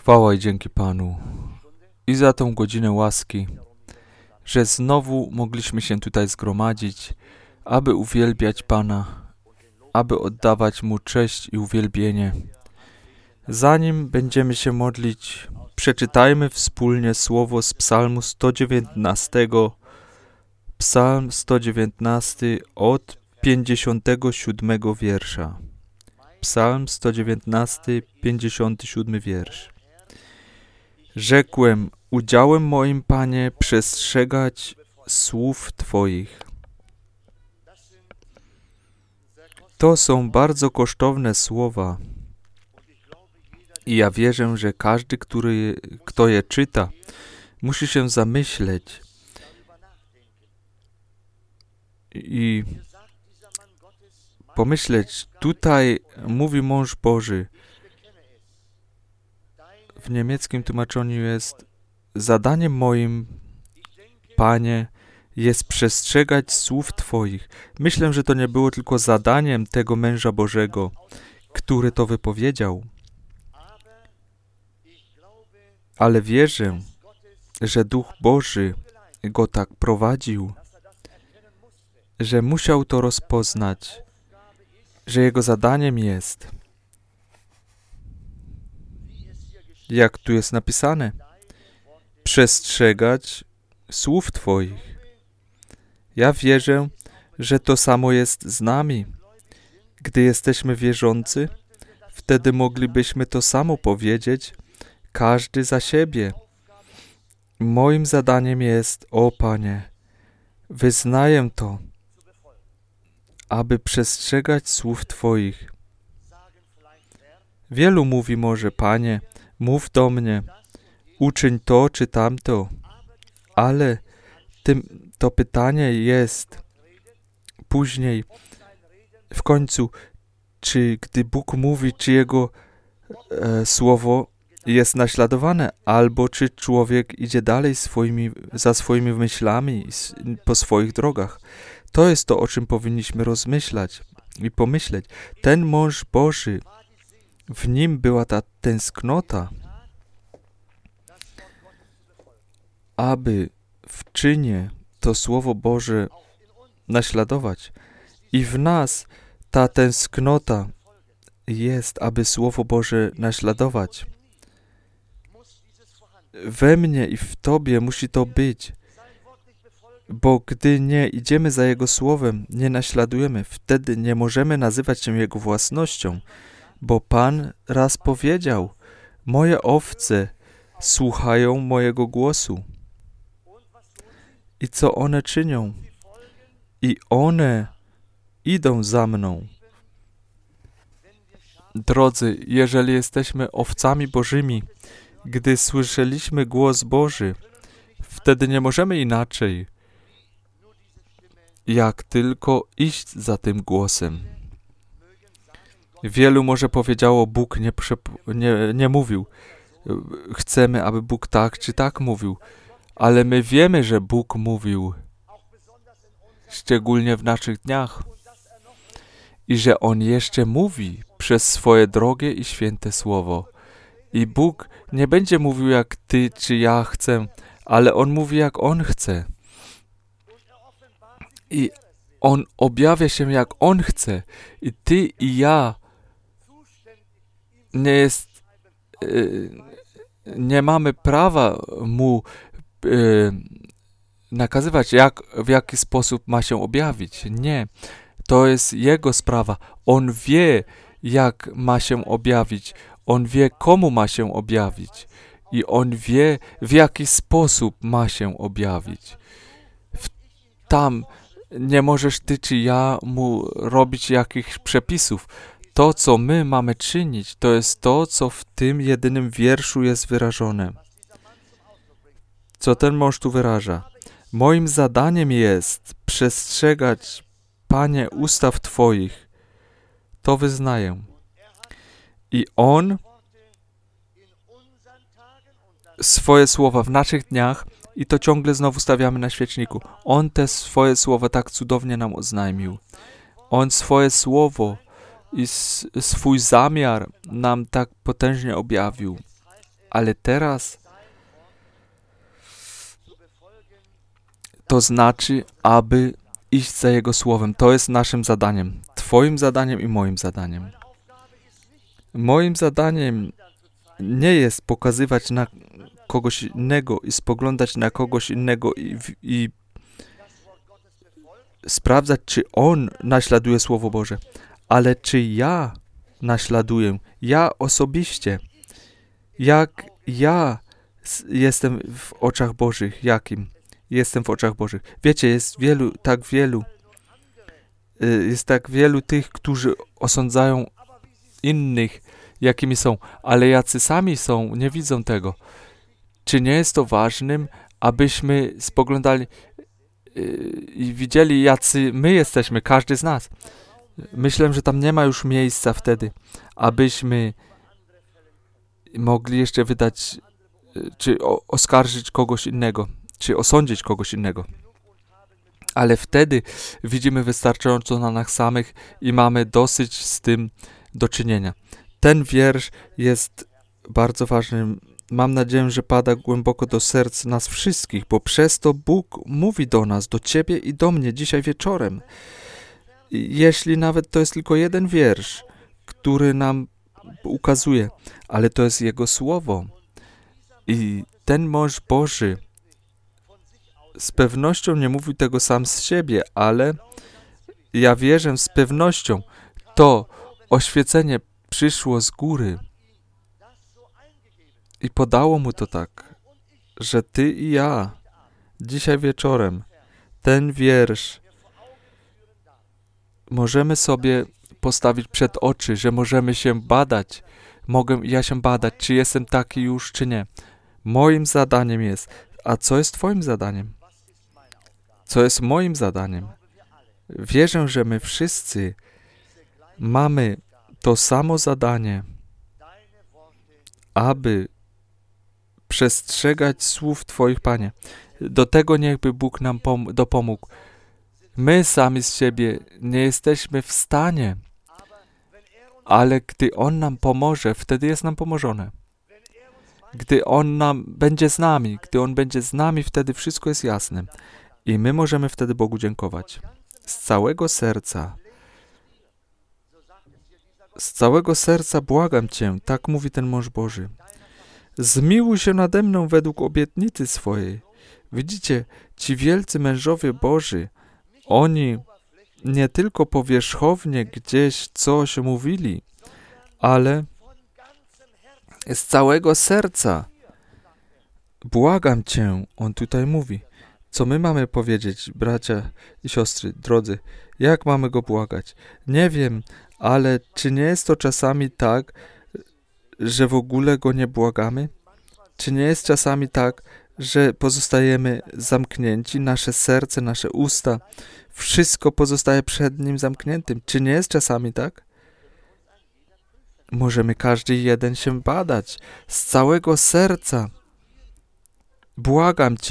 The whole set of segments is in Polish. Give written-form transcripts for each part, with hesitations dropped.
Chwała i dzięki Panu i za tą godzinę łaski, że znowu mogliśmy się tutaj zgromadzić, aby uwielbiać Pana, aby oddawać Mu cześć i uwielbienie. Zanim będziemy się modlić, przeczytajmy wspólnie słowo z Psalmu 119, Psalm 119 od 57 wiersza. Psalm 119, 57 wiersz. Rzekłem, udziałem moim, Panie, przestrzegać słów Twoich. To są bardzo kosztowne słowa i ja wierzę, że każdy, kto je czyta, musi się zamyśleć i pomyśleć, tutaj mówi mąż Boży. W niemieckim tłumaczeniu jest: zadaniem moim, Panie, jest przestrzegać słów Twoich. Myślę, że to nie było tylko zadaniem tego męża Bożego, który to wypowiedział. Ale wierzę, że Duch Boży go tak prowadził, że musiał to rozpoznać, że jego zadaniem jest, jak tu jest napisane, przestrzegać słów Twoich. Ja wierzę, że to samo jest z nami. Gdy jesteśmy wierzący, wtedy moglibyśmy to samo powiedzieć, każdy za siebie. Moim zadaniem jest, o Panie, wyznaję to, aby przestrzegać słów Twoich. Wielu mówi może, Panie, mów do mnie, uczyń to czy tamto, ale to pytanie jest później, w końcu, czy gdy Bóg mówi, czy Jego słowo jest naśladowane, albo czy człowiek idzie dalej za swoimi myślami po swoich drogach. To jest to, o czym powinniśmy rozmyślać i pomyśleć. Ten mąż Boży, w nim była ta tęsknota, aby w czynie to Słowo Boże naśladować. I w nas ta tęsknota jest, aby Słowo Boże naśladować. We mnie i w Tobie musi to być, bo gdy nie idziemy za Jego Słowem, nie naśladujemy, wtedy nie możemy nazywać się Jego własnością, bo Pan raz powiedział, moje owce słuchają mojego głosu. I co one czynią? I one idą za mną. Drodzy, jeżeli jesteśmy owcami Bożymi, gdy słyszeliśmy głos Boży, wtedy nie możemy inaczej, jak tylko iść za tym głosem. Wielu może powiedziało, Bóg nie mówił. Chcemy, aby Bóg tak czy tak mówił. Ale my wiemy, że Bóg mówił, szczególnie w naszych dniach. I że On jeszcze mówi przez swoje drogie i święte Słowo. I Bóg nie będzie mówił, jak ty czy ja chcę, ale On mówi, jak On chce. I On objawia się, jak On chce. I ty i ja nie mamy prawa Mu nakazywać, w jaki sposób ma się objawić. Nie. To jest Jego sprawa. On wie, jak ma się objawić. On wie, komu ma się objawić. I On wie, w jaki sposób ma się objawić. Tam nie możesz ty czy ja Mu robić jakichś przepisów. To, co my mamy czynić, to jest to, co w tym jedynym wierszu jest wyrażone. Co ten mąż tu wyraża? Moim zadaniem jest przestrzegać, Panie, ustaw Twoich. To wyznaję. I On swoje słowa w naszych dniach, i to ciągle znowu stawiamy na świeczniku, On te swoje słowa tak cudownie nam oznajmił. On swoje słowo i swój zamiar nam tak potężnie objawił. Ale teraz to znaczy, aby iść za Jego Słowem. To jest naszym zadaniem. Twoim zadaniem i moim zadaniem. Moim zadaniem nie jest pokazywać na kogoś innego i spoglądać na kogoś innego i sprawdzać, czy on naśladuje Słowo Boże, ale czy ja naśladuję, ja osobiście, jak ja jestem w oczach Bożych, jakim jestem w oczach Bożych. Wiecie, jest tak wielu tych, którzy osądzają innych, jakimi są, ale jacy sami są, nie widzą tego. Czy nie jest to ważnym, abyśmy spoglądali i widzieli, jacy my jesteśmy, każdy z nas. Myślę, że tam nie ma już miejsca wtedy, abyśmy mogli jeszcze wydać, czy oskarżyć kogoś innego, czy osądzić kogoś innego. Ale wtedy widzimy wystarczająco na nas samych i mamy dosyć z tym do czynienia. Ten wiersz jest bardzo ważny. Mam nadzieję, że pada głęboko do serc nas wszystkich, bo przez to Bóg mówi do nas, do Ciebie i do mnie dzisiaj wieczorem. Jeśli nawet to jest tylko jeden wiersz, który nam ukazuje, ale to jest Jego Słowo. I ten mąż Boży z pewnością nie mówił tego sam z siebie, ale ja wierzę z pewnością, to oświecenie przyszło z góry i podało mu to tak, że ty i ja dzisiaj wieczorem ten wiersz możemy sobie postawić przed oczy, że możemy się badać. Mogę ja się badać, czy jestem taki już, czy nie. Moim zadaniem jest, a co jest twoim zadaniem? Co jest moim zadaniem? Wierzę, że my wszyscy mamy to samo zadanie, aby przestrzegać słów Twoich, Panie. Do tego niechby Bóg nam dopomógł. My sami z siebie nie jesteśmy w stanie, ale gdy On nam pomoże, wtedy jest nam pomożone. Gdy On będzie z nami, wtedy wszystko jest jasne. I my możemy wtedy Bogu dziękować. Z całego serca błagam Cię, tak mówi ten mąż Boży. Zmiłuj się nade mną według obietnicy swojej. Widzicie, ci wielcy mężowie Boży, oni nie tylko powierzchownie gdzieś coś mówili, ale z całego serca. Błagam Cię, on tutaj mówi. Co my mamy powiedzieć, bracia i siostry, drodzy? Jak mamy Go błagać? Nie wiem, ale czy nie jest to czasami tak, że w ogóle Go nie błagamy? Czy nie jest czasami tak, że pozostajemy zamknięci, nasze serce, nasze usta, wszystko pozostaje przed Nim zamkniętym? Czy nie jest czasami tak? Możemy każdy jeden się badać z całego serca. Błagam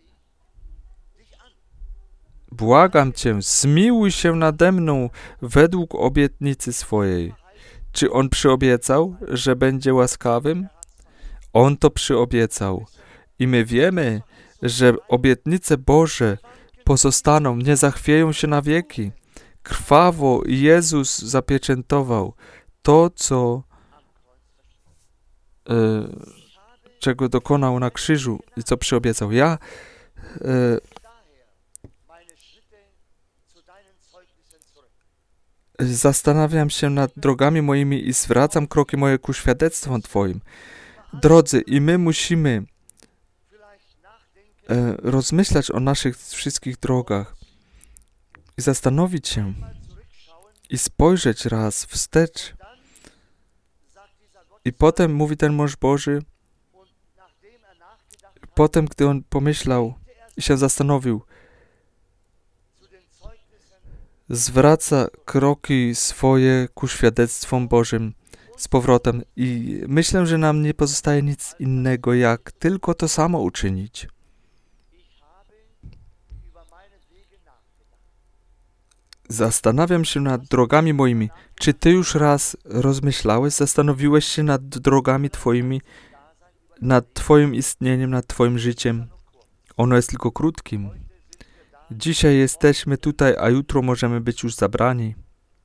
Cię, zmiłuj się nade mną według obietnicy swojej. Czy On przyobiecał, że będzie łaskawym? On to przyobiecał. I my wiemy, że obietnice Boże pozostaną, nie zachwieją się na wieki. Krwawo Jezus zapieczętował to, czego dokonał na krzyżu i co przyobiecał. Ja zastanawiam się nad drogami moimi i zwracam kroki moje ku świadectwom Twoim. Drodzy, i my musimy rozmyślać o naszych wszystkich drogach i zastanowić się i spojrzeć raz wstecz. I potem mówi ten mąż Boży, potem, gdy on pomyślał i się zastanowił, zwraca kroki swoje ku świadectwom Bożym z powrotem i myślę, że nam nie pozostaje nic innego, jak tylko to samo uczynić. Zastanawiam się nad drogami moimi. Czy Ty już raz rozmyślałeś, zastanowiłeś się nad drogami Twoimi nad Twoim istnieniem, nad Twoim życiem. Ono jest tylko krótkim. Dzisiaj jesteśmy tutaj, a jutro możemy być już zabrani.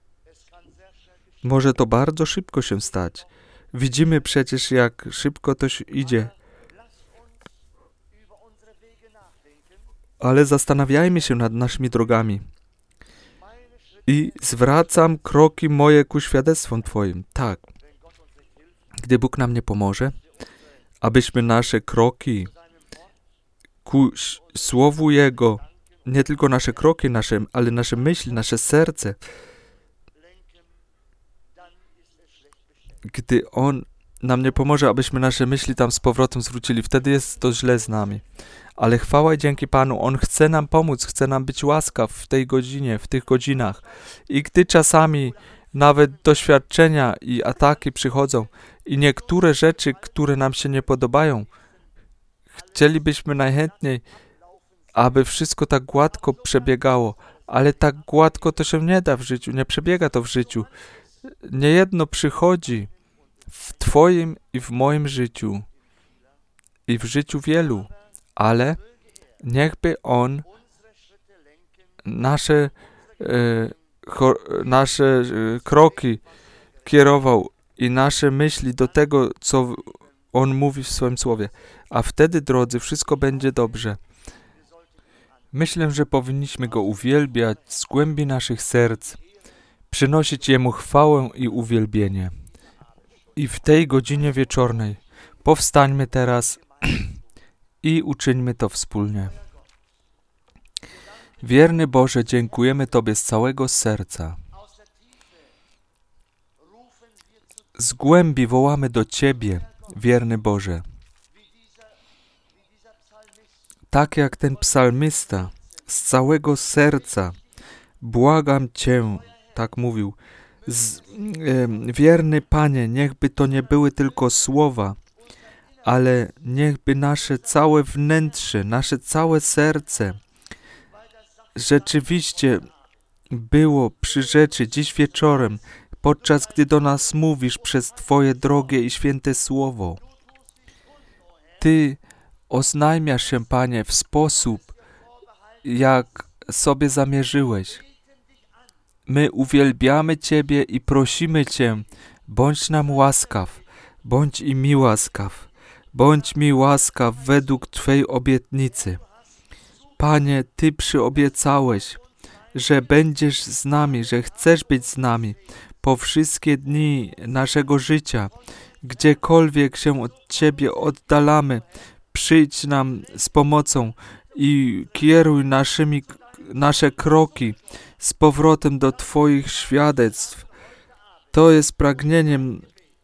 Może to bardzo szybko się stać. Widzimy przecież, jak szybko to idzie. Ale zastanawiajmy się nad naszymi drogami. I zwracam kroki moje ku świadectwom Twoim. Tak. Gdy Bóg nam nie pomoże, abyśmy nasze kroki ku Słowu Jego, nie tylko nasze kroki, ale nasze myśli, nasze serce, gdy On nam nie pomoże, abyśmy nasze myśli tam z powrotem zwrócili, wtedy jest to źle z nami. Ale chwała i dzięki Panu, On chce nam pomóc, chce nam być łaskaw w tej godzinie, w tych godzinach. I gdy czasami nawet doświadczenia i ataki przychodzą i niektóre rzeczy, które nam się nie podobają, chcielibyśmy najchętniej, aby wszystko tak gładko przebiegało, ale tak gładko to się nie da w życiu, nie przebiega to w życiu. Niejedno przychodzi w Twoim i w moim życiu i w życiu wielu, ale niechby On nasze kroki kierował i nasze myśli do tego, co On mówi w swoim słowie. A wtedy, drodzy, wszystko będzie dobrze. Myślę, że powinniśmy Go uwielbiać z głębi naszych serc, przynosić Jemu chwałę i uwielbienie. I w tej godzinie wieczornej powstańmy teraz i uczyńmy to wspólnie. Wierny Boże, dziękujemy Tobie z całego serca. Z głębi wołamy do Ciebie, wierny Boże. Tak jak ten psalmista, z całego serca, błagam Cię, tak mówił, wierny Panie, niechby to nie były tylko słowa, ale niechby nasze całe wnętrze, nasze całe serce rzeczywiście było przy rzeczy dziś wieczorem, podczas gdy do nas mówisz przez Twoje drogie i święte słowo. Ty oznajmiasz się, Panie, w sposób, jak sobie zamierzyłeś. My uwielbiamy Ciebie i prosimy Cię, bądź nam łaskaw, bądź i mi łaskaw, bądź mi łaskaw według Twej obietnicy. Panie, Ty przyobiecałeś, że będziesz z nami, że chcesz być z nami po wszystkie dni naszego życia. Gdziekolwiek się od Ciebie oddalamy, przyjdź nam z pomocą i kieruj nasze kroki z powrotem do Twoich świadectw. To jest pragnieniem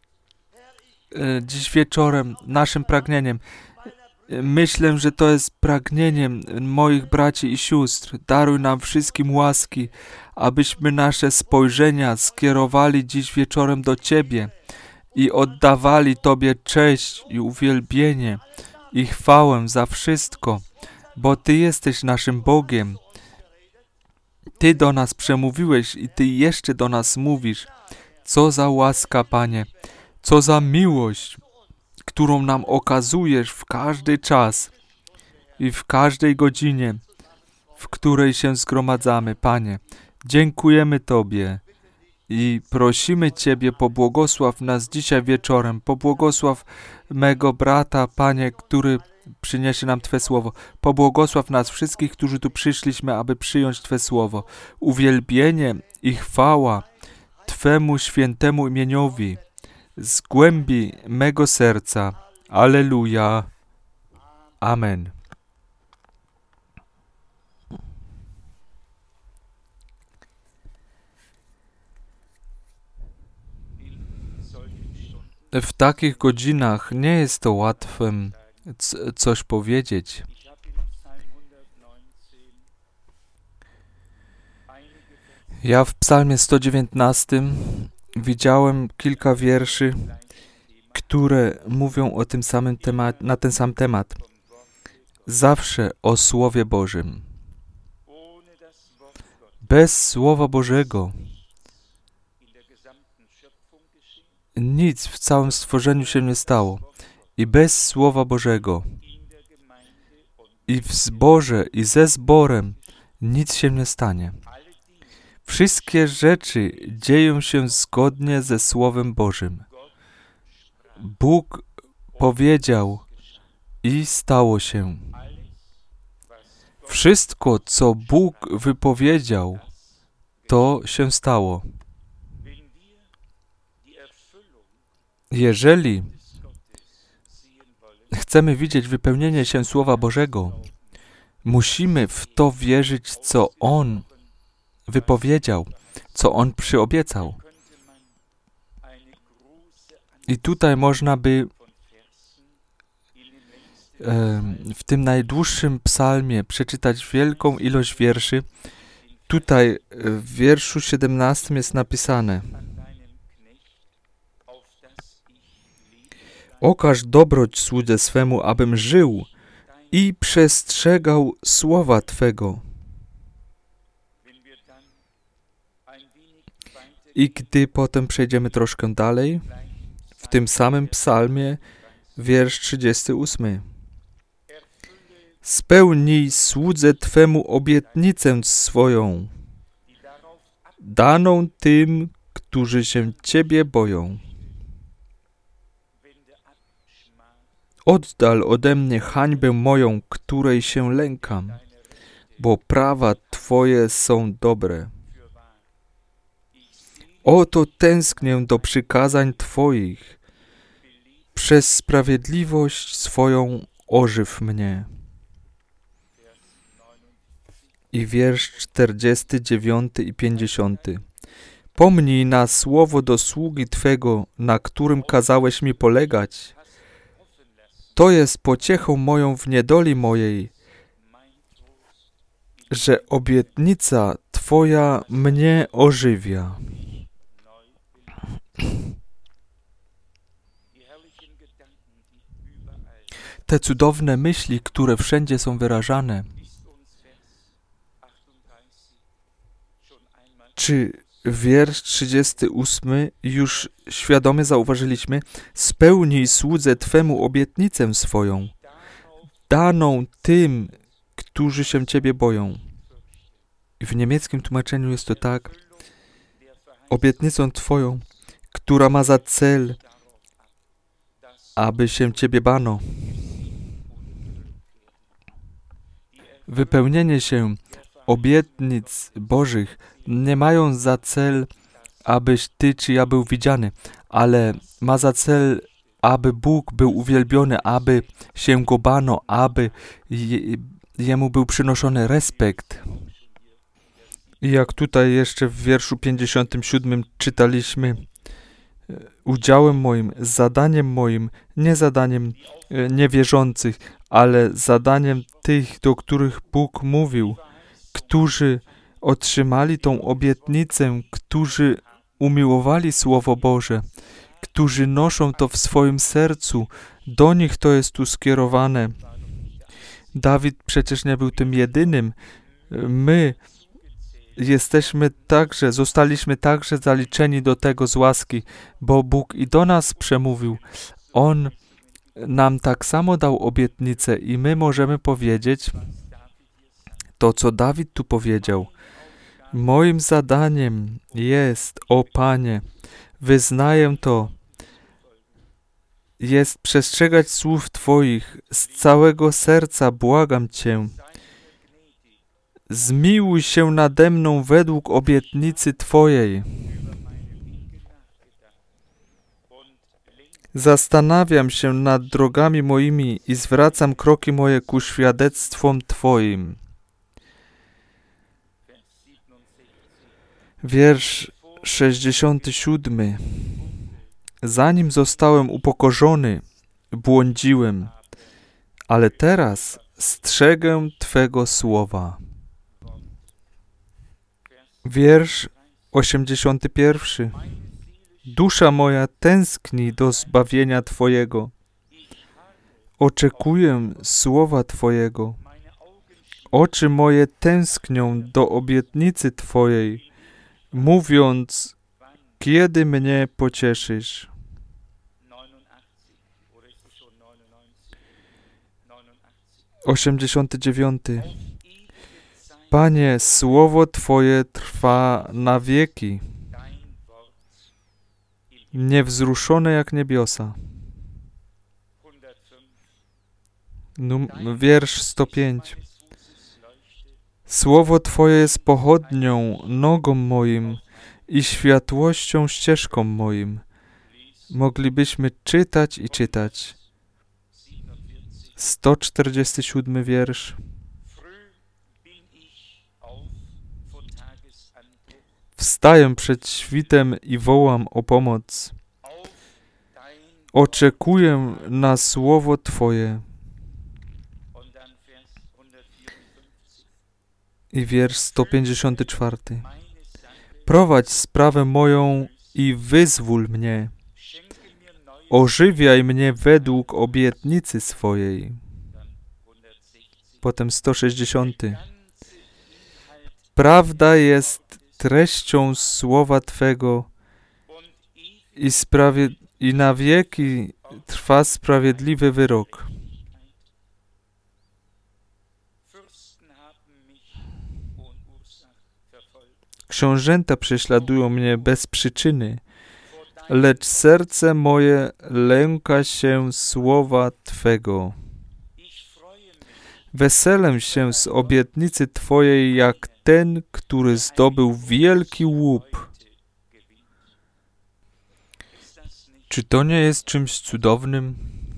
dziś wieczorem, naszym pragnieniem. Myślę, że to jest pragnieniem moich braci i sióstr. Daruj nam wszystkim łaski, abyśmy nasze spojrzenia skierowali dziś wieczorem do Ciebie i oddawali Tobie cześć i uwielbienie i chwałę za wszystko, bo Ty jesteś naszym Bogiem. Ty do nas przemówiłeś i Ty jeszcze do nas mówisz. Co za łaska, Panie, co za miłość, którą nam okazujesz w każdy czas i w każdej godzinie, w której się zgromadzamy, Panie. Dziękujemy Tobie i prosimy Ciebie, pobłogosław nas dzisiaj wieczorem, pobłogosław mego brata, Panie, który przyniesie nam Twe słowo. Pobłogosław nas wszystkich, którzy tu przyszliśmy, aby przyjąć Twe słowo. Uwielbienie i chwała Twemu świętemu imieniowi z głębi mego serca. Alleluja. Amen. W takich godzinach nie jest to łatwym coś powiedzieć. Ja w psalmie 119 widziałem kilka wierszy, które mówią o tym samym na ten sam temat. Zawsze o Słowie Bożym. Bez Słowa Bożego nic w całym stworzeniu się nie stało. i bez Słowa Bożego, i w zborze, i ze zborem nic się nie stanie. Wszystkie rzeczy dzieją się zgodnie ze Słowem Bożym. Bóg powiedział i stało się. Wszystko, co Bóg wypowiedział, to się stało. Jeżeli chcemy widzieć wypełnienie się Słowa Bożego, musimy w to wierzyć, co On wypowiedział, co On przyobiecał. I tutaj można by w tym najdłuższym psalmie przeczytać wielką ilość wierszy. Tutaj w wierszu 17 jest napisane: okaż dobroć słudze swemu, abym żył i przestrzegał słowa Twego. I gdy potem przejdziemy troszkę dalej, w tym samym psalmie, wiersz 38. Spełnij słudze Twemu obietnicę swoją, daną tym, którzy się Ciebie boją. Oddal ode mnie hańbę moją, której się lękam, bo prawa Twoje są dobre. Oto tęsknię do przykazań Twoich, przez sprawiedliwość swoją ożyw mnie. I wiersz 49 i 50. Pomnij na słowo do sługi Twego, na którym kazałeś mi polegać. To jest pociechą moją w niedoli mojej, że obietnica Twoja mnie ożywia. Te cudowne myśli, które wszędzie są wyrażane. Czy wiersz 38 już świadomie zauważyliśmy? Spełnij słudze Twemu obietnicę swoją, daną tym, którzy się Ciebie boją. W niemieckim tłumaczeniu jest to tak: obietnicą Twoją, która ma za cel, aby się Ciebie bano. Wypełnienie się obietnic Bożych nie mają za cel, abyś Ty czy ja był widziany, ale ma za cel, aby Bóg był uwielbiony, aby się Go bano, aby Jemu był przynoszony respekt. I jak tutaj jeszcze w wierszu 57 czytaliśmy: udziałem moim, zadaniem moim, nie zadaniem niewierzących, ale zadaniem tych, do których Bóg mówił, którzy otrzymali tą obietnicę, którzy umiłowali Słowo Boże, którzy noszą to w swoim sercu. Do nich to jest tu skierowane. Dawid przecież nie był tym jedynym. My zostaliśmy także zaliczeni do tego z łaski, bo Bóg i do nas przemówił. On nam tak samo dał obietnicę i my możemy powiedzieć to, co Dawid tu powiedział. Moim zadaniem jest, o Panie, wyznaję to, jest przestrzegać słów Twoich. Z całego serca błagam Cię. Zmiłuj się nade mną według obietnicy Twojej. Zastanawiam się nad drogami moimi i zwracam kroki moje ku świadectwom Twoim. Wiersz 67. Zanim zostałem upokorzony, błądziłem, ale teraz strzegę Twego słowa. Wiersz 81. Dusza moja tęskni do zbawienia Twojego. Oczekuję słowa Twojego. Oczy moje tęsknią do obietnicy Twojej, mówiąc, kiedy mnie pocieszysz. 89. Panie, słowo Twoje trwa na wieki, niewzruszone jak niebiosa. Wiersz 105. Słowo Twoje jest pochodnią, nogą moim i światłością, ścieżką moim. Moglibyśmy czytać i czytać. 147 wiersz. Wstaję przed świtem i wołam o pomoc. Oczekuję na słowo Twoje. I wiersz 154. Prowadź sprawę moją i wyzwól mnie. Ożywiaj mnie według obietnicy swojej. Potem 160. Prawda jest treścią słowa Twego i na wieki trwa sprawiedliwy wyrok. Książęta prześladują mnie bez przyczyny, lecz serce moje lęka się słowa Twego. Weselę się z obietnicy Twojej jak ten, który zdobył wielki łup. Czy to nie jest czymś cudownym?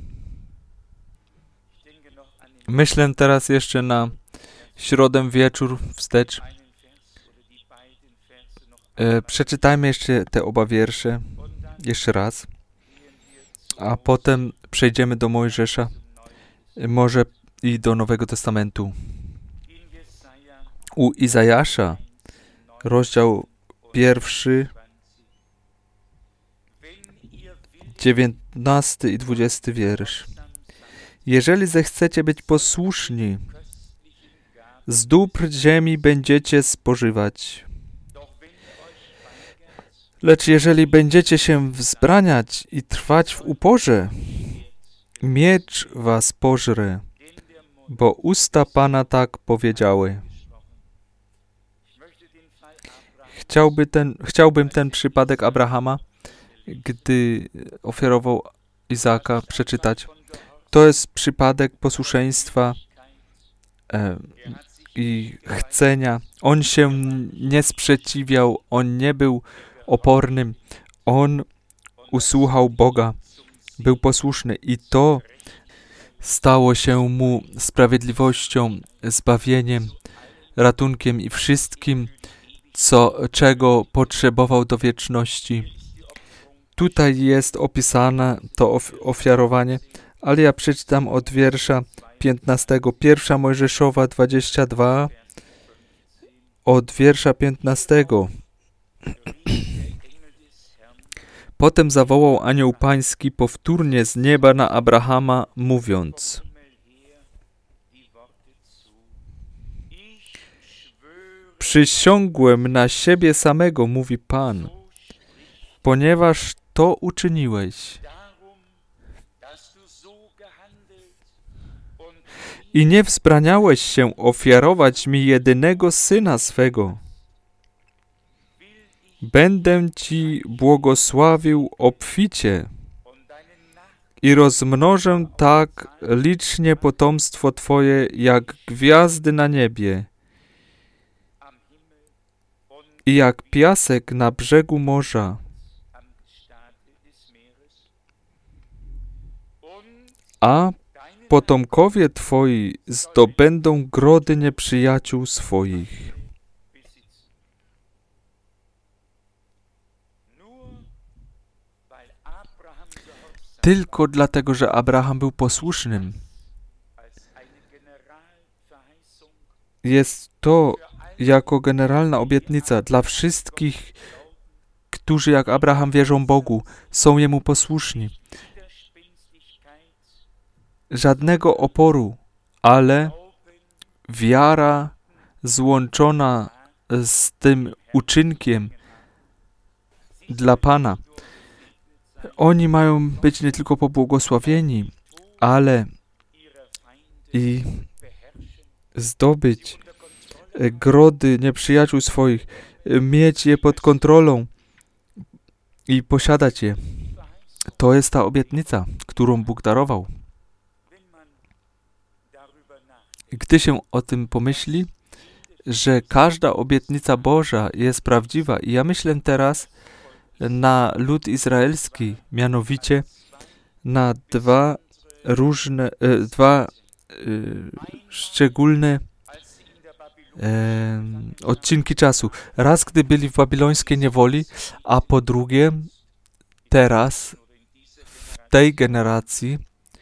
Myślę teraz jeszcze na środę wieczór wstecz. Przeczytajmy jeszcze te oba wiersze jeszcze raz, a potem przejdziemy do Mojżesza, może i do Nowego Testamentu. U Izajasza, rozdział 1, 19 i 20 wiersz. Jeżeli zechcecie być posłuszni, z dóbr ziemi będziecie spożywać. Lecz jeżeli będziecie się wzbraniać i trwać w uporze, miecz was pożre, bo usta Pana tak powiedziały. Chciałbym ten przypadek Abrahama, gdy ofiarował Izaaka, przeczytać. To jest przypadek posłuszeństwa i chcenia. On się nie sprzeciwiał, on nie był opornym. On usłuchał Boga, był posłuszny i to stało się mu sprawiedliwością, zbawieniem, ratunkiem i wszystkim, czego potrzebował do wieczności. Tutaj jest opisane to ofiarowanie, ale ja przeczytam od wiersza 15. 1 Mojżeszowa 22, od wiersza 15. Potem zawołał anioł pański powtórnie z nieba na Abrahama, mówiąc: Przysiągłem na siebie samego, mówi Pan, ponieważ to uczyniłeś i nie wzbraniałeś się ofiarować mi jedynego syna swego. Będę Ci błogosławił obficie i rozmnożę tak licznie potomstwo Twoje, jak gwiazdy na niebie i jak piasek na brzegu morza. A potomkowie Twoi zdobędą grody nieprzyjaciół swoich. Tylko dlatego, że Abraham był posłusznym. Jest to jako generalna obietnica dla wszystkich, którzy jak Abraham wierzą Bogu, są Jemu posłuszni. Żadnego oporu, ale wiara złączona z tym uczynkiem dla Pana. Oni mają być nie tylko pobłogosławieni, ale i zdobyć grody nieprzyjaciół swoich, mieć je pod kontrolą i posiadać je. To jest ta obietnica, którą Bóg darował. Gdy się o tym pomyśli, że każda obietnica Boża jest prawdziwa i ja myślę teraz na lud izraelski, mianowicie na dwa szczególne odcinki czasu. Raz, gdy byli w babilońskiej niewoli, a po drugie teraz w tej generacji,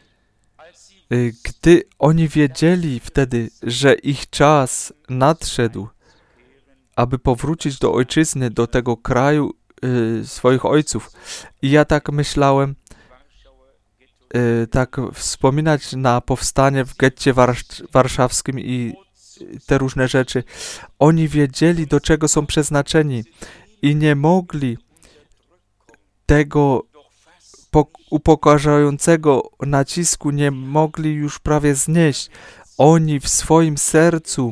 gdy oni wiedzieli wtedy, że ich czas nadszedł, aby powrócić do ojczyzny, do tego kraju swoich ojców. I ja tak myślałem, tak wspominać na powstanie w getcie warszawskim i te różne rzeczy. Oni wiedzieli, do czego są przeznaczeni i nie mogli tego upokarzającego nacisku nie mogli już prawie znieść. Oni w swoim sercu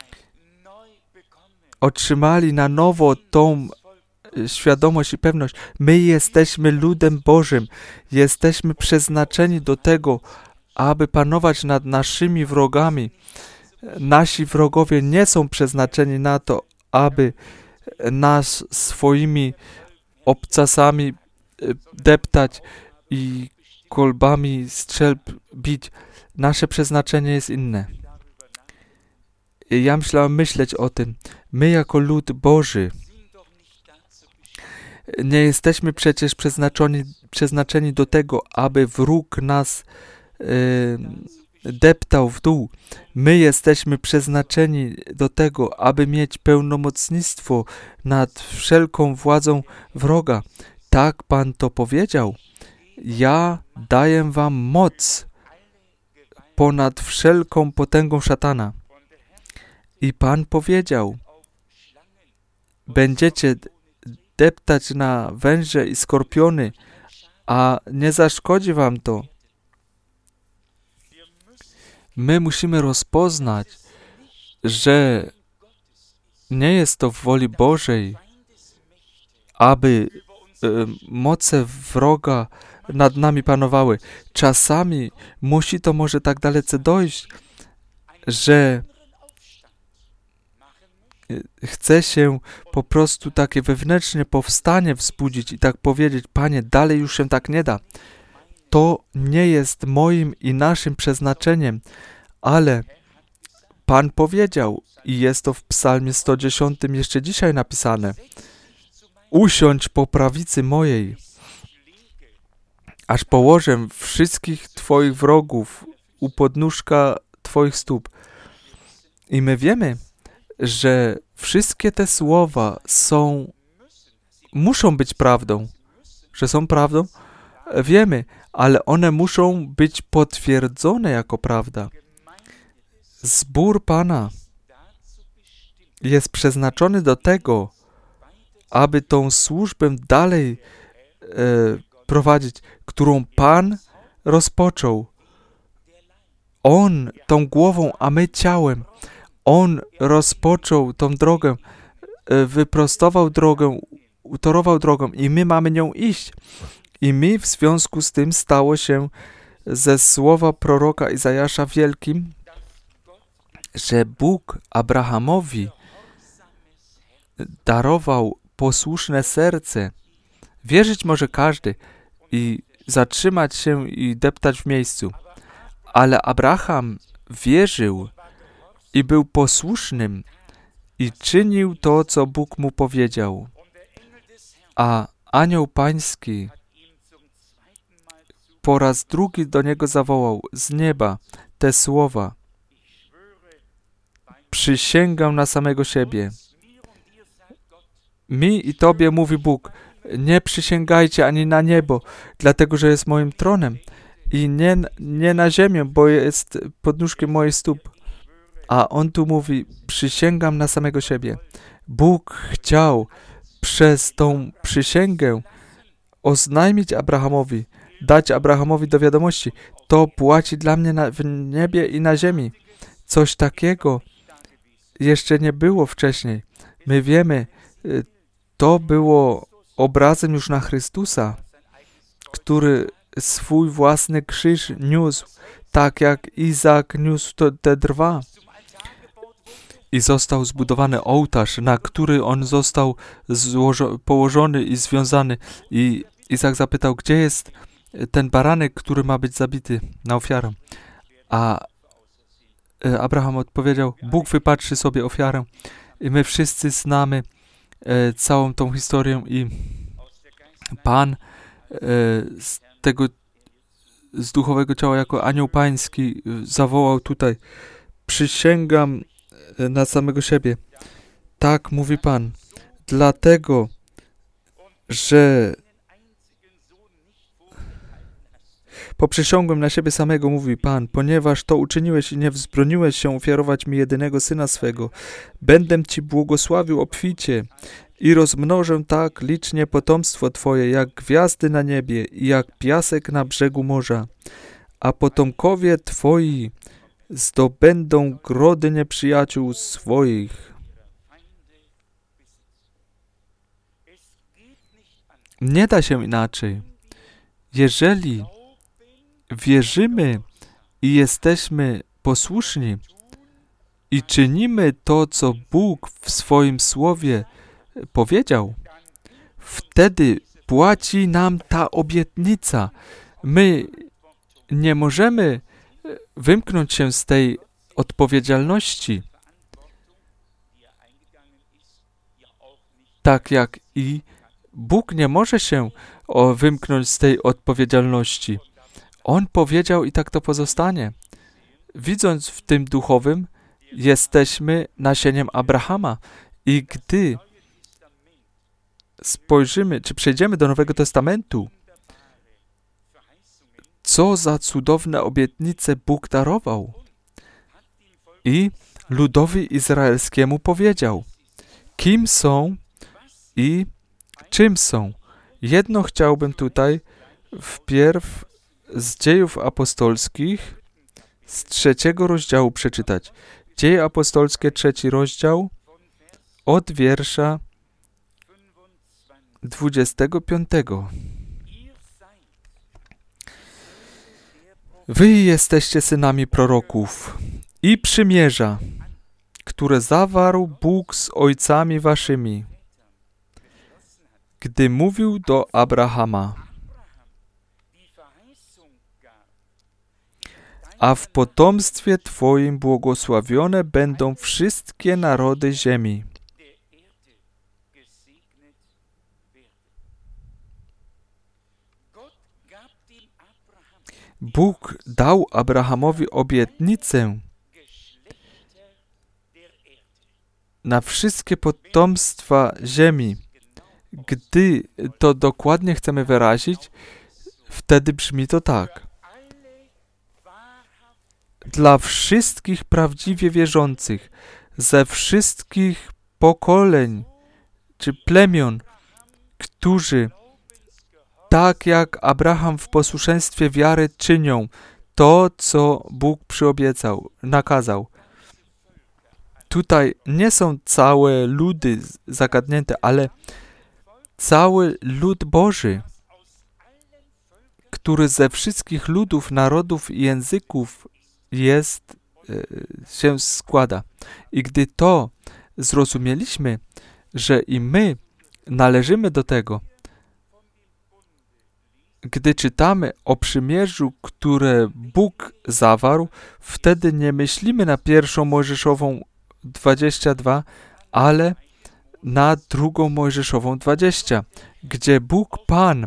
otrzymali na nowo tą świadomość i pewność. My jesteśmy ludem Bożym. Jesteśmy przeznaczeni do tego, aby panować nad naszymi wrogami. Nasi wrogowie nie są przeznaczeni na to, aby nas swoimi obcasami deptać i kolbami strzelb bić. Nasze przeznaczenie jest inne. Ja musiałem myśleć o tym. My jako lud Boży nie jesteśmy przecież przeznaczeni do tego, aby wróg nas deptał w dół. My jesteśmy przeznaczeni do tego, aby mieć pełnomocnictwo nad wszelką władzą wroga. Tak Pan to powiedział. Ja daję wam moc ponad wszelką potęgą szatana. I Pan powiedział, będziecie deptać na węże i skorpiony, a nie zaszkodzi wam to. My musimy rozpoznać, że nie jest to w woli Bożej, aby moce wroga nad nami panowały. Czasami musi to może tak dalece dojść, że chce się po prostu takie wewnętrzne powstanie wzbudzić i tak powiedzieć, Panie, dalej już się tak nie da. To nie jest moim i naszym przeznaczeniem, ale Pan powiedział, i jest to w Psalmie 110 jeszcze dzisiaj napisane, usiądź po prawicy mojej, aż położę wszystkich Twoich wrogów u podnóżka Twoich stóp. I my wiemy, że wszystkie te słowa muszą być prawdą. Że są prawdą? Wiemy, ale one muszą być potwierdzone jako prawda. Zbór Pana jest przeznaczony do tego, aby tą służbę dalej prowadzić, którą Pan rozpoczął. On tą głową, a my ciałem. On rozpoczął tą drogę, wyprostował drogę, utorował drogę i my mamy nią iść. I mi w związku z tym stało się ze słowa proroka Izajasza wielkim, że Bóg Abrahamowi darował posłuszne serce. Wierzyć może każdy i zatrzymać się i deptać w miejscu. Ale Abraham wierzył i był posłusznym i czynił to, co Bóg mu powiedział. A anioł pański po raz drugi do niego zawołał z nieba te słowa. Przysięgam na samego siebie. Mi i tobie mówi Bóg, nie przysięgajcie ani na niebo, dlatego, że jest moim tronem i nie na ziemię, bo jest podnóżkiem moich stóp. A on tu mówi, przysięgam na samego siebie. Bóg chciał przez tą przysięgę oznajmić Abrahamowi, dać Abrahamowi do wiadomości. To płaci dla mnie w niebie i na ziemi. Coś takiego jeszcze nie było wcześniej. My wiemy, to było obrazem już na Chrystusa, który swój własny krzyż niósł, tak jak Izak niósł te drwa. I został zbudowany ołtarz, na który on został położony i związany. I Izak zapytał, gdzie jest ten baranek, który ma być zabity na ofiarę. A Abraham odpowiedział, Bóg wypatrzy sobie ofiarę. I my wszyscy znamy całą tą historię i Pan z duchowego ciała jako anioł pański zawołał tutaj, przysięgam na samego siebie. Tak mówi Pan, dlatego, że poprzysiągłem na siebie samego, mówi Pan, ponieważ to uczyniłeś i nie wzbroniłeś się ofiarować mi jedynego Syna swego, będę Ci błogosławił obficie i rozmnożę tak licznie potomstwo Twoje, jak gwiazdy na niebie i jak piasek na brzegu morza, a potomkowie Twoi zdobędą grody nieprzyjaciół swoich. Nie da się inaczej. Jeżeli wierzymy i jesteśmy posłuszni i czynimy to, co Bóg w swoim słowie powiedział, wtedy płaci nam ta obietnica. My nie możemy wymknąć się z tej odpowiedzialności, tak jak i Bóg nie może się wymknąć z tej odpowiedzialności. On powiedział i tak to pozostanie. Widząc w tym duchowym, jesteśmy nasieniem Abrahama i gdy spojrzymy, czy przejdziemy do Nowego Testamentu, co za cudowne obietnice Bóg darował. I ludowi izraelskiemu powiedział, kim są i czym są. Jedno chciałbym tutaj wpierw z Dziejów Apostolskich z 3 rozdziału przeczytać. Dzieje Apostolskie, 3 rozdział, od wiersza 25. Wy jesteście synami proroków i przymierza, które zawarł Bóg z ojcami waszymi, gdy mówił do Abrahama. A w potomstwie Twoim błogosławione będą wszystkie narody ziemi. Bóg dał Abrahamowi obietnicę na wszystkie potomstwa ziemi. Gdy to dokładnie chcemy wyrazić, wtedy brzmi to tak. Dla wszystkich prawdziwie wierzących, ze wszystkich pokoleń czy plemion, którzy tak jak Abraham w posłuszeństwie wiary czynią to, co Bóg przyobiecał, nakazał. Tutaj nie są całe ludy zagadnięte, ale cały lud Boży, który ze wszystkich ludów, narodów i języków się składa. I gdy to zrozumieliśmy, że i my należymy do tego, gdy czytamy o przymierzu, które Bóg zawarł, wtedy nie myślimy na 1 Mojżeszową 22, ale na 2 Mojżeszową 20, gdzie Bóg Pan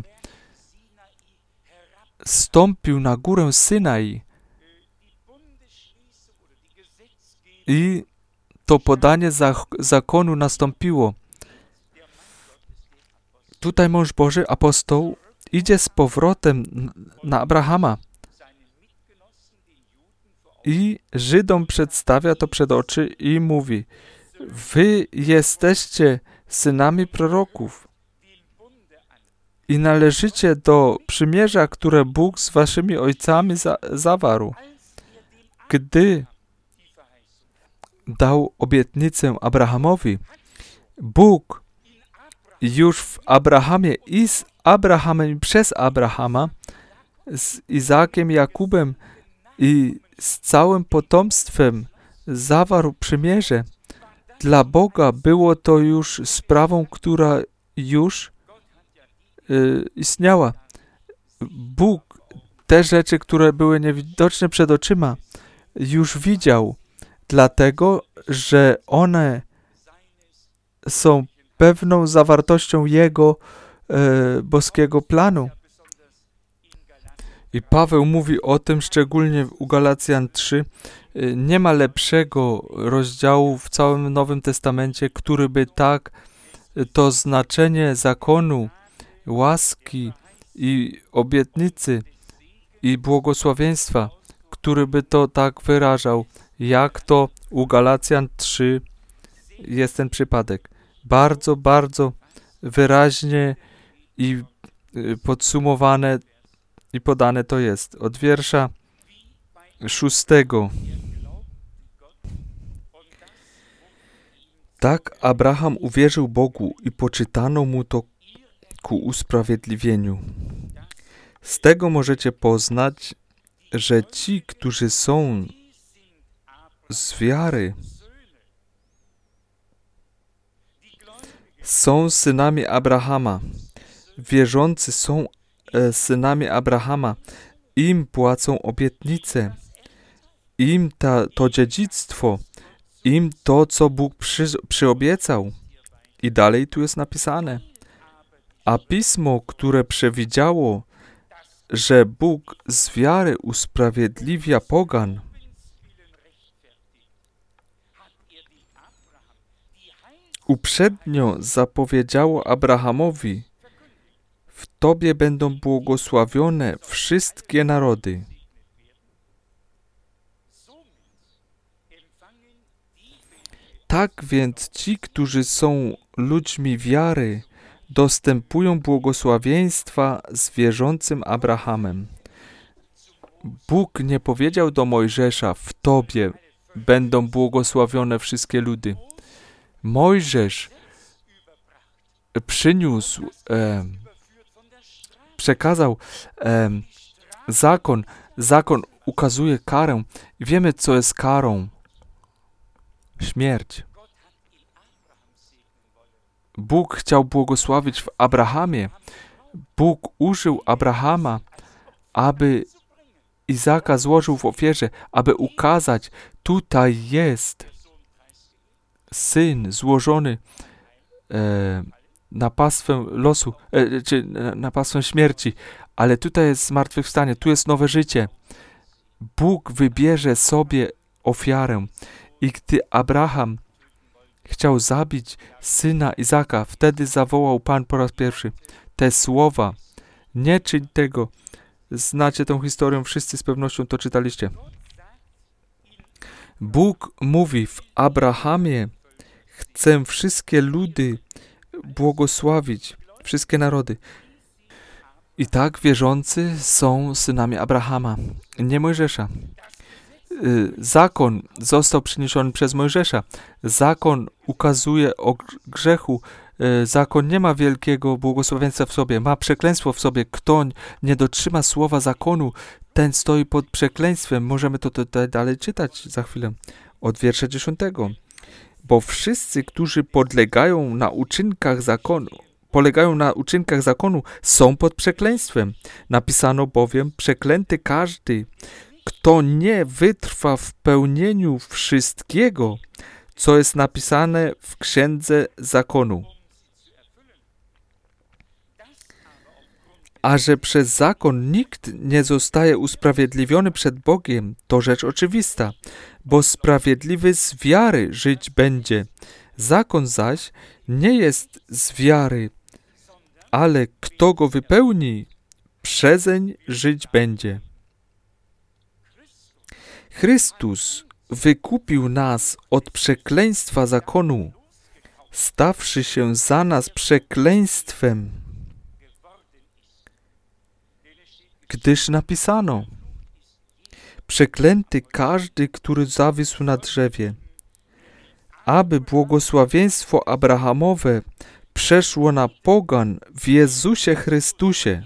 zstąpił na górę Synai i to podanie zakonu nastąpiło. Tutaj mąż Boży, apostoł, idzie z powrotem na Abrahama i Żydom przedstawia to przed oczy i mówi: wy jesteście synami proroków i należycie do przymierza, które Bóg z waszymi ojcami zawarł. Gdy dał obietnicę Abrahamowi, Bóg już w Abrahamie i z Abrahamem i przez Abrahama, z Izakiem, Jakubem i z całym potomstwem zawarł przymierze. Dla Boga było to już sprawą, która już istniała. Bóg te rzeczy, które były niewidoczne przed oczyma, już widział, dlatego, że one są pewną zawartością Jego boskiego planu. I Paweł mówi o tym szczególnie u Galacjan 3. Nie ma lepszego rozdziału w całym Nowym Testamencie, który by tak to znaczenie zakonu, łaski i obietnicy i błogosławieństwa, który by to tak wyrażał, jak to u Galacjan 3 jest ten przypadek. Bardzo, bardzo wyraźnie i podsumowane i podane to jest. Od wiersza 6. Tak Abraham uwierzył Bogu i poczytano mu to ku usprawiedliwieniu. Z tego możecie poznać, że ci, którzy są z wiary, są synami Abrahama. Wierzący są synami Abrahama. Im płacą obietnice. Im to dziedzictwo. Im to, co Bóg przyobiecał. I dalej tu jest napisane. A pismo, które przewidziało, że Bóg z wiary usprawiedliwia pogan, uprzednio zapowiedziało Abrahamowi, w Tobie będą błogosławione wszystkie narody. Tak więc ci, którzy są ludźmi wiary, dostępują błogosławieństwa z wierzącym Abrahamem. Bóg nie powiedział do Mojżesza, w Tobie będą błogosławione wszystkie ludy. Mojżesz przyniósł, przekazał zakon. Zakon ukazuje karę. Wiemy, co jest karą. Śmierć. Bóg chciał błogosławić w Abrahamie. Bóg użył Abrahama, aby Izaka złożył w ofierze, aby ukazać, tutaj jest syn złożony na pastwę losu, czy na pastwę śmierci, ale tutaj jest zmartwychwstanie, tu jest nowe życie. Bóg wybierze sobie ofiarę i gdy Abraham chciał zabić syna Izaka, wtedy zawołał Pan po raz pierwszy te słowa. Nie czyń tego. Znacie tę historię, wszyscy z pewnością to czytaliście. Bóg mówi w Abrahamie, chcę wszystkie ludy błogosławić, wszystkie narody. I tak wierzący są synami Abrahama, nie Mojżesza. Zakon został przyniesiony przez Mojżesza. Zakon ukazuje o grzechu. Zakon nie ma wielkiego błogosławieństwa w sobie, ma przekleństwo w sobie. Kto nie dotrzyma słowa zakonu, ten stoi pod przekleństwem. Możemy to tutaj dalej czytać za chwilę. Od wiersza 10. Bo wszyscy, którzy polegają na uczynkach zakonu, są pod przekleństwem. Napisano bowiem, przeklęty każdy, kto nie wytrwa w pełnieniu wszystkiego, co jest napisane w Księdze Zakonu. A że przez zakon nikt nie zostaje usprawiedliwiony przed Bogiem, to rzecz oczywista, bo sprawiedliwy z wiary żyć będzie. Zakon zaś nie jest z wiary, ale kto go wypełni, przezeń żyć będzie. Chrystus wykupił nas od przekleństwa zakonu, stawszy się za nas przekleństwem. gdyż napisano: przeklęty każdy, który zawisł na drzewie, aby błogosławieństwo Abrahamowe przeszło na pogan w Jezusie Chrystusie.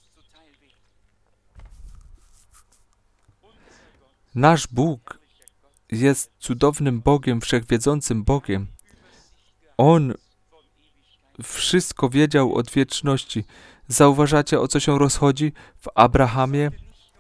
Nasz Bóg jest cudownym Bogiem, wszechwiedzącym Bogiem. On wszystko wiedział od wieczności. Zauważacie, o co się rozchodzi w Abrahamie?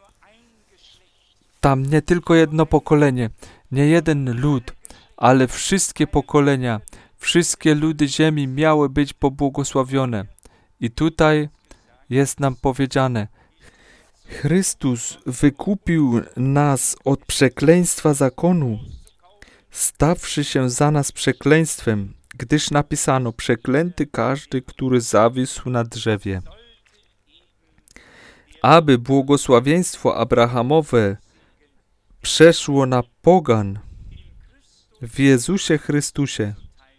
Tam nie tylko jedno pokolenie, nie jeden lud, ale wszystkie pokolenia, wszystkie ludy ziemi miały być pobłogosławione. I tutaj jest nam powiedziane: Chrystus wykupił nas od przekleństwa zakonu, stawszy się za nas przekleństwem, gdyż napisano: przeklęty każdy, który zawisł na drzewie. Aby błogosławieństwo Abrahamowe przeszło na pogan w Jezusie Chrystusie.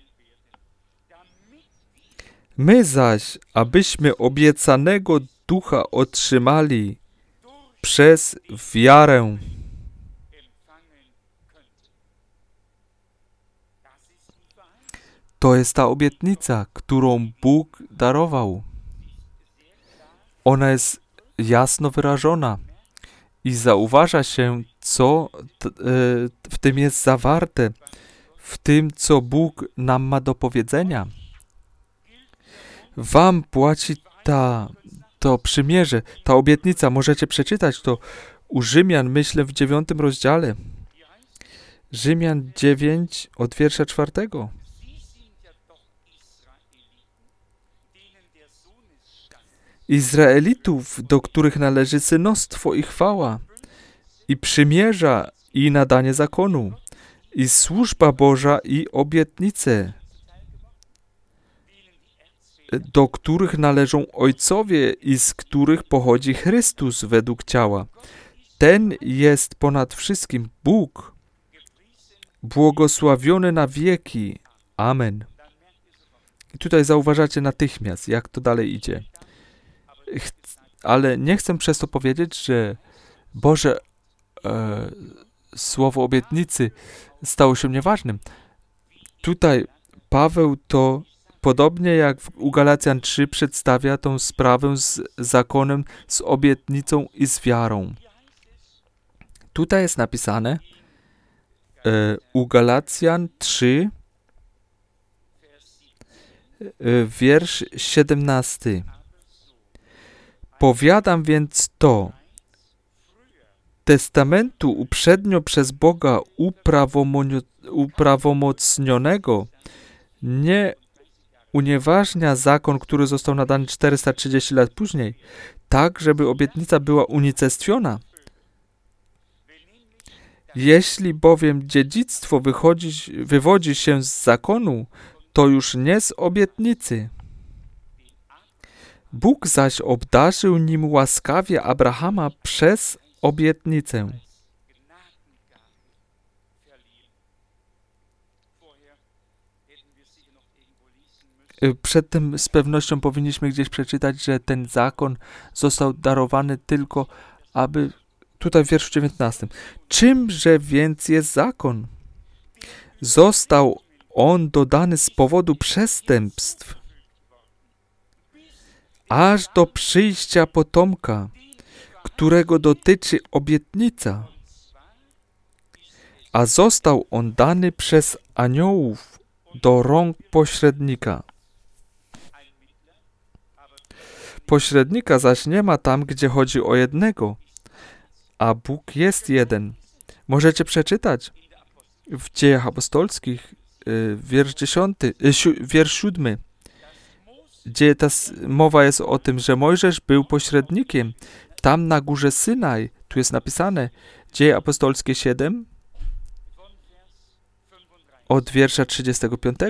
My zaś, abyśmy obiecanego ducha otrzymali przez wiarę. To jest ta obietnica, którą Bóg darował. Ona jest jasno wyrażona i zauważa się, co w tym jest zawarte, w tym, co Bóg nam ma do powiedzenia. Wam płaci to przymierze, ta obietnica. Możecie przeczytać to u Rzymian, myślę, w 9 rozdziale. Rzymian 9 od wiersza 4. Izraelitów, do których należy synostwo i chwała, i przymierza, i nadanie zakonu, i służba Boża, i obietnice, do których należą ojcowie i z których pochodzi Chrystus według ciała. Ten jest ponad wszystkim Bóg, błogosławiony na wieki. Amen. I tutaj zauważacie natychmiast, jak to dalej idzie. Ale nie chcę przez to powiedzieć, że Boże słowo obietnicy stało się nieważnym. Tutaj Paweł to podobnie jak u Galacjan 3 przedstawia tą sprawę z zakonem, z obietnicą i z wiarą. Tutaj jest napisane u Galacjan 3 wiersz 17. Powiadam więc to, testamentu uprzednio przez Boga uprawomocnionego nie unieważnia zakon, który został nadany 430 lat później, tak, żeby obietnica była unicestwiona. Jeśli bowiem dziedzictwo wywodzi się z zakonu, to już nie z obietnicy. Bóg zaś obdarzył nim łaskawie Abrahama przez obietnicę. Przedtem z pewnością powinniśmy gdzieś przeczytać, że ten zakon został darowany tylko, aby... Tutaj w wierszu 19. Czymże więc jest zakon? Został on dodany z powodu przestępstw, aż do przyjścia potomka, którego dotyczy obietnica. A został on dany przez aniołów do rąk pośrednika. Pośrednika zaś nie ma tam, gdzie chodzi o jednego, a Bóg jest jeden. Możecie przeczytać w Dziejach Apostolskich, wiersz 7. Gdzie mowa jest o tym, że Mojżesz był pośrednikiem. Tam na górze Synaj, tu jest napisane, Dzieje Apostolskie 7, od wiersza 35.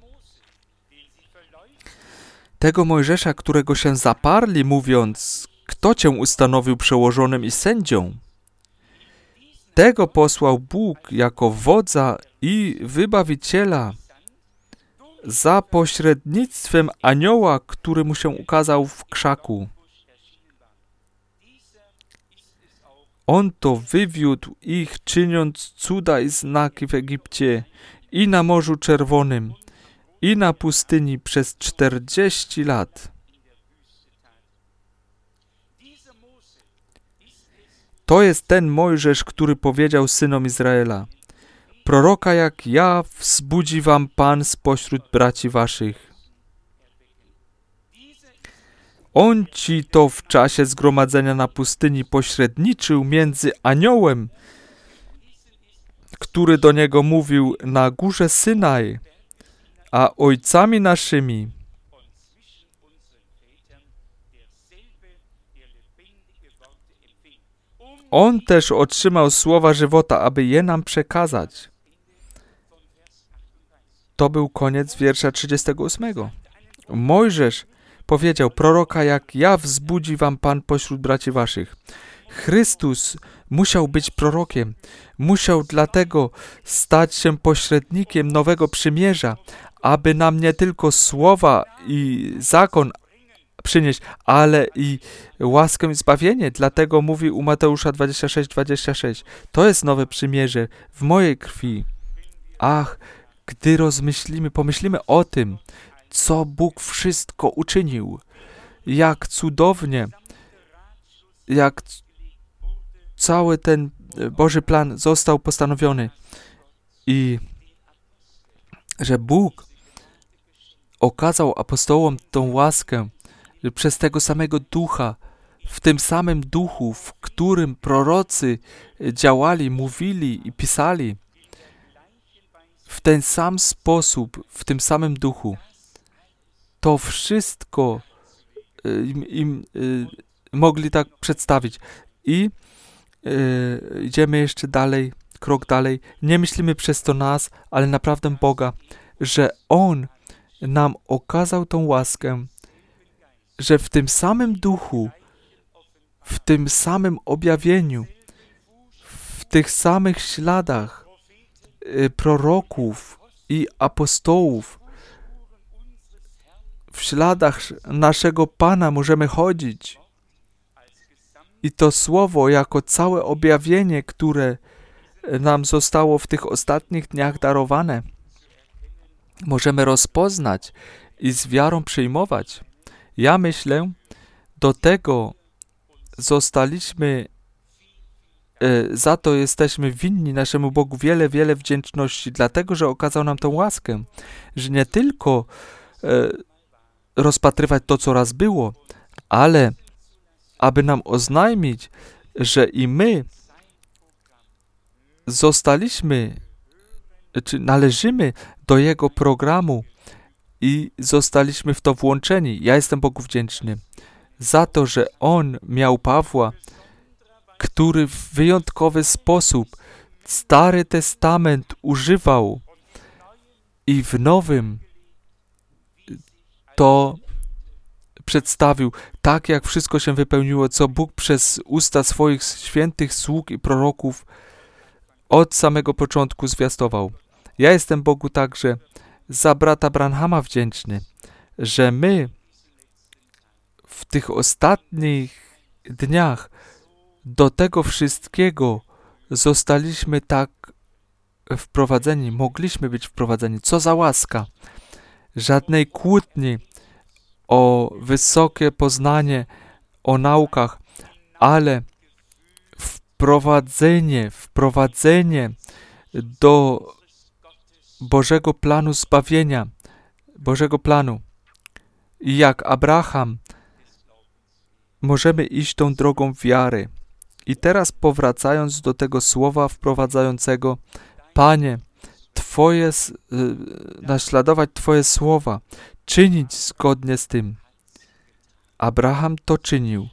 Tego Mojżesza, którego się zaparli, mówiąc, kto cię ustanowił przełożonym i sędzią? Tego posłał Bóg jako wodza i wybawiciela za pośrednictwem anioła, który mu się ukazał w krzaku. On to wywiódł ich, czyniąc cuda i znaki w Egipcie i na Morzu Czerwonym i na pustyni przez 40 lat. To jest ten Mojżesz, który powiedział synom Izraela: proroka jak ja wzbudzi wam Pan spośród braci waszych. On ci to w czasie zgromadzenia na pustyni pośredniczył między aniołem, który do niego mówił na górze Synaj, a ojcami naszymi. On też otrzymał słowa żywota, aby je nam przekazać. To był koniec wiersza 38. Mojżesz powiedział: proroka jak ja wzbudzi wam Pan pośród braci waszych. Chrystus musiał być prorokiem. Musiał dlatego stać się pośrednikiem nowego przymierza, aby nam nie tylko słowa i zakon przynieść, ale i łaskę i zbawienie. Dlatego mówi u Mateusza 26:26. To jest nowe przymierze w mojej krwi. Ach, gdy pomyślimy o tym, co Bóg wszystko uczynił, jak cudownie, jak cały ten Boży plan został postanowiony i że Bóg okazał apostołom tą łaskę, że przez tego samego Ducha, w tym samym Duchu, w którym prorocy działali, mówili i pisali, w ten sam sposób, w tym samym Duchu, to wszystko im mogli tak przedstawić. I idziemy jeszcze dalej, krok dalej. Nie myślimy przez to nas, ale naprawdę Boga, że On nam okazał tą łaskę, że w tym samym Duchu, w tym samym objawieniu, w tych samych śladach proroków i apostołów, w śladach naszego Pana możemy chodzić. I to Słowo jako całe objawienie, które nam zostało w tych ostatnich dniach darowane, możemy rozpoznać i z wiarą przyjmować. Ja myślę, do tego zostaliśmy, za to jesteśmy winni naszemu Bogu wiele, wiele wdzięczności, dlatego, że okazał nam tę łaskę, że nie tylko rozpatrywać to, co raz było, ale aby nam oznajmić, że i my zostaliśmy, czy należymy do Jego programu i zostaliśmy w to włączeni. Ja jestem Bogu wdzięczny za to, że On miał Pawła, który w wyjątkowy sposób Stary Testament używał i w Nowym to przedstawił, tak jak wszystko się wypełniło, co Bóg przez usta swoich świętych sług i proroków od samego początku zwiastował. Ja jestem Bogu także za brata Branhama wdzięczny, że my w tych ostatnich dniach do tego wszystkiego zostaliśmy tak wprowadzeni, mogliśmy być wprowadzeni. Co za łaska! Żadnej kłótni o wysokie poznanie, o naukach, ale wprowadzenie do Bożego planu zbawienia, Bożego planu. I jak Abraham możemy iść tą drogą wiary. I teraz powracając do tego słowa wprowadzającego, Panie, naśladować Twoje słowa, czynić zgodnie z tym. Abraham to czynił.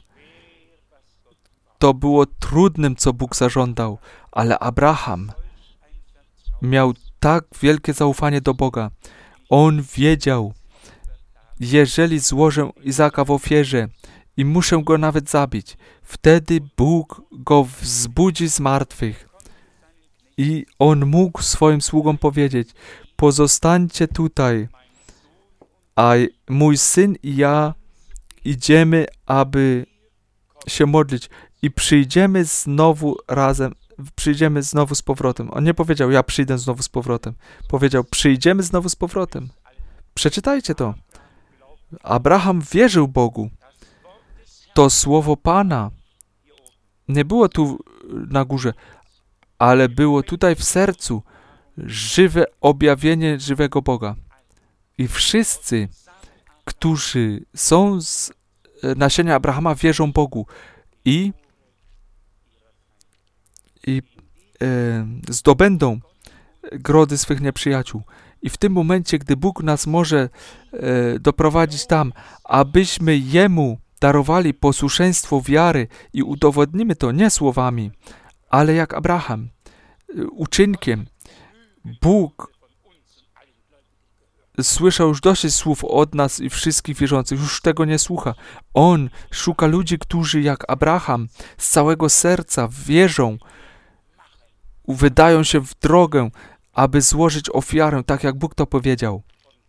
To było trudnym, co Bóg zażądał, ale Abraham miał tak wielkie zaufanie do Boga. On wiedział, jeżeli złożę Izaka w ofierze i muszę go nawet zabić, wtedy Bóg go wzbudzi z martwych. I on mógł swoim sługom powiedzieć: pozostańcie tutaj, a mój syn i ja idziemy, aby się modlić. i przyjdziemy znowu razem, przyjdziemy znowu z powrotem. On nie powiedział, ja przyjdę znowu z powrotem. Powiedział, przyjdziemy znowu z powrotem. Przeczytajcie to. Abraham wierzył Bogu. To słowo Pana nie było tu na górze, ale było tutaj w sercu żywe objawienie żywego Boga. I wszyscy, którzy są z nasienia Abrahama, wierzą Bogu i zdobędą grody swych nieprzyjaciół. I w tym momencie, gdy Bóg nas może doprowadzić tam, abyśmy Jemu darowali posłuszeństwo wiary i udowodnimy to nie słowami, ale jak Abraham, uczynkiem. Bóg słyszał już dosyć słów od nas i wszystkich wierzących, już tego nie słucha. On szuka ludzi, którzy jak Abraham z całego serca wierzą, wydają się w drogę, aby złożyć ofiarę, tak jak Bóg to powiedział.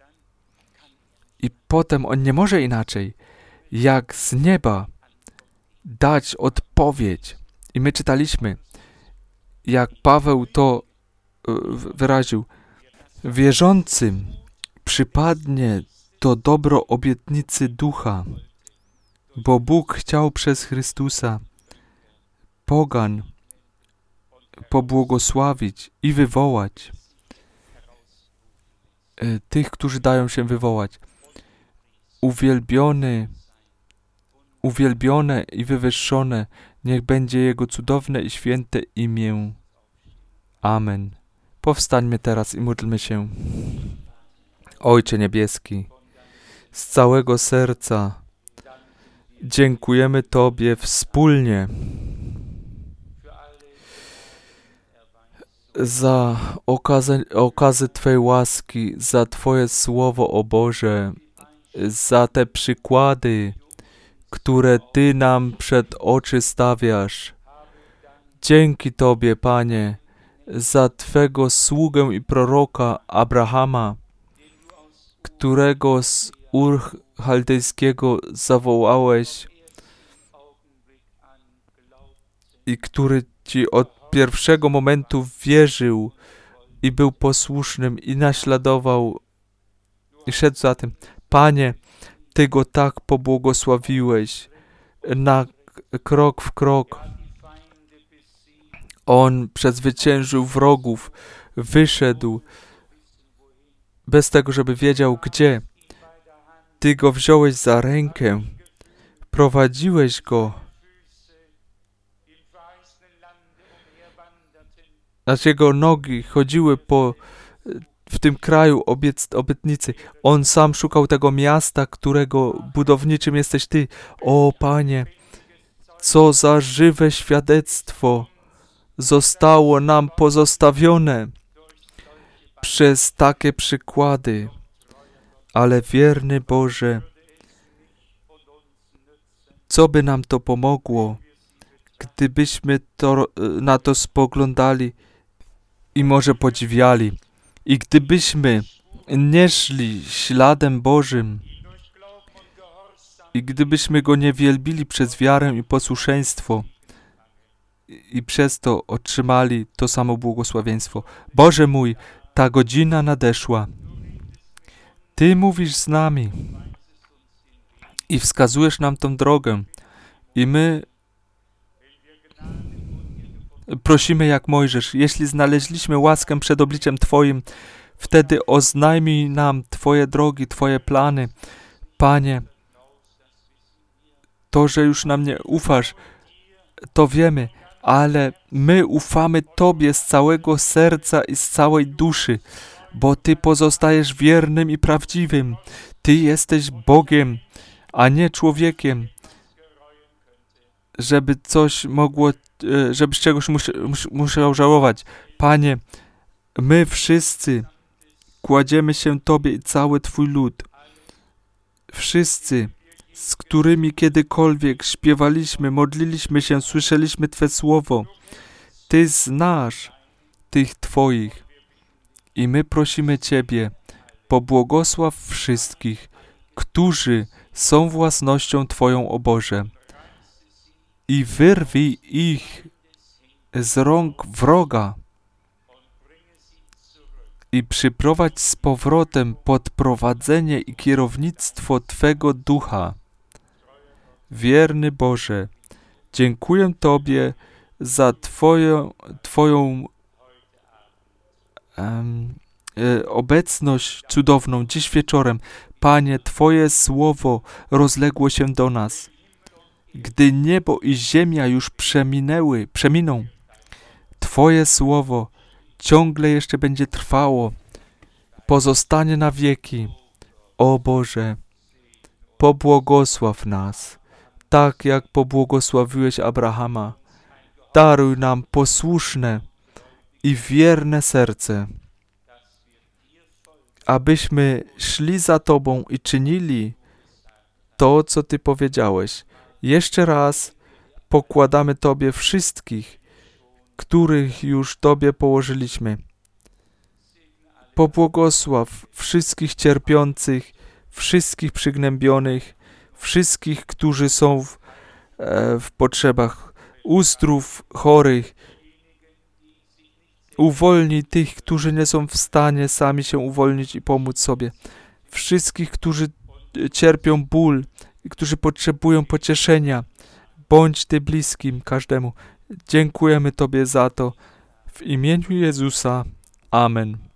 I potem on nie może inaczej, jak z nieba dać odpowiedź. I my czytaliśmy, jak Paweł to wyraził. Wierzącym przypadnie to dobro obietnicy ducha, bo Bóg chciał przez Chrystusa pogan pobłogosławić i wywołać tych, którzy dają się wywołać. Uwielbione i wywyższone niech będzie Jego cudowne i święte imię. Amen. Powstańmy teraz i módlmy się. Ojcze Niebieski, z całego serca dziękujemy Tobie wspólnie za okazę Twojej łaski, za Twoje Słowo, o Boże, za te przykłady, które Ty nam przed oczy stawiasz. Dzięki Tobie, Panie, za Twego sługę i proroka Abrahama, którego z Ur Chaldejskiego zawołałeś i który Ci od pierwszego momentu wierzył i był posłusznym i naśladował i szedł za tym. Panie, Ty go tak pobłogosławiłeś na krok w krok. On przezwyciężył wrogów, wyszedł bez tego, żeby wiedział gdzie. Ty go wziąłeś za rękę, prowadziłeś go. Jego nogi chodziły w tym kraju obietnicy. On sam szukał tego miasta, którego budowniczym jesteś Ty. O Panie, co za żywe świadectwo zostało nam pozostawione przez takie przykłady. Ale wierny Boże, co by nam to pomogło, gdybyśmy na to spoglądali i może podziwiali. I gdybyśmy nie szli śladem Bożym i gdybyśmy Go nie wielbili przez wiarę i posłuszeństwo i przez to otrzymali to samo błogosławieństwo. Boże mój, ta godzina nadeszła. Ty mówisz z nami i wskazujesz nam tą drogę. I my prosimy jak Mojżesz, jeśli znaleźliśmy łaskę przed obliczem Twoim, wtedy oznajmij nam Twoje drogi, Twoje plany. Panie, to, że już nam nie ufasz, to wiemy, ale my ufamy Tobie z całego serca i z całej duszy, bo Ty pozostajesz wiernym i prawdziwym. Ty jesteś Bogiem, a nie człowiekiem, żeby coś mogło, żebyś czegoś musiał żałować. Panie, my wszyscy kładziemy się Tobie i cały Twój lud. Wszyscy, z którymi kiedykolwiek śpiewaliśmy, modliliśmy się, słyszeliśmy Twe słowo. Ty znasz tych Twoich i my prosimy Ciebie, pobłogosław wszystkich, którzy są własnością Twoją, o Boże. i wyrwij ich z rąk wroga i przyprowadź z powrotem pod prowadzenie i kierownictwo Twego ducha. Wierny Boże, dziękuję Tobie za Twoją obecność cudowną dziś wieczorem. Panie, Twoje słowo rozległo się do nas. Gdy niebo i ziemia już przeminą, Twoje słowo ciągle jeszcze będzie trwało, pozostanie na wieki. O Boże, pobłogosław nas, tak jak pobłogosławiłeś Abrahama. Daruj nam posłuszne i wierne serce, abyśmy szli za Tobą i czynili to, co Ty powiedziałeś. Jeszcze raz pokładamy Tobie wszystkich, których już Tobie położyliśmy. Pobłogosław wszystkich cierpiących, wszystkich przygnębionych, wszystkich, którzy są w potrzebach, uzdrów chorych. Uwolnij tych, którzy nie są w stanie sami się uwolnić i pomóc sobie. Wszystkich, którzy cierpią ból i którzy potrzebują pocieszenia. Bądź Ty bliskim każdemu. Dziękujemy Tobie za to. W imieniu Jezusa. Amen.